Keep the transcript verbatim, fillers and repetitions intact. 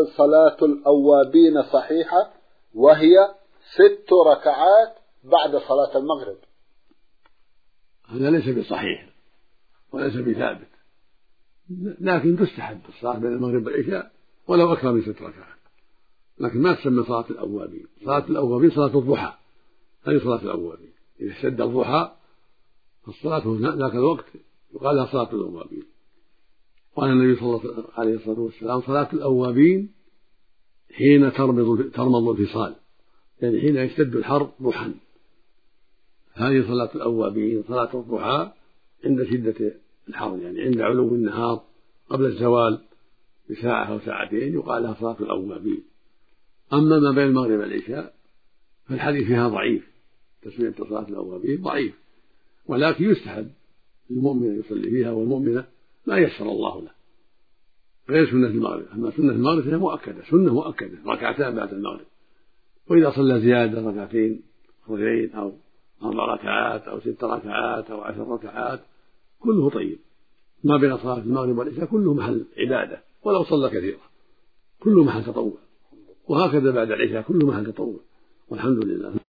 صلاة الأوابين صحيحة، وهي ست ركعات بعد صلاة المغرب. هذا ليس بصحيح وليس بثابت، لكن تستحب الصلاة بين المغرب والعشاء ولو أكثر من ست ركعات، لكن ما تسمى صلاة الأوابين. صلاة الأوابين صلاة الضحى، هذه صلاة الأوابين. إذا اشتد الضحى فالصلاة ذاك الوقت يقال لها صلاة الأوابين. قال النبي صلى الله عليه الصلاة والسلام: صلاة الأوابين حين ترمض ترمض الفصال، يعني حين يشتد الحر ضحى. هذه صلاة الأوابين. صلاة الضحى عند شدة الحر، يعني عند علو النهار قبل الزوال بساعة أو ساعتين يقال لها صلاة الأوابين. أما ما بين المغرب والعشاء فالحديث فيها ضعيف، تسمية صلاة الأوابين ضعيف، ولكن يستحب المؤمن يصلي فيها والمؤمنة ما يسر الله له، غير سنة المغرب. أما سنة المغرب فهي مؤكدة، سنة مؤكدة ركعتان بعد المغرب. وإذا صلى زيادة ركعتين ركعتين أو أربع ركعات أو ست ركعات أو عشر ركعات كله طيب. ما بين صلاة المغرب والعشاء كله محل عبادة، ولو صلى كثيرا كله محل تطوع، وهكذا بعد العشاء كله محل تطوع، والحمد لله.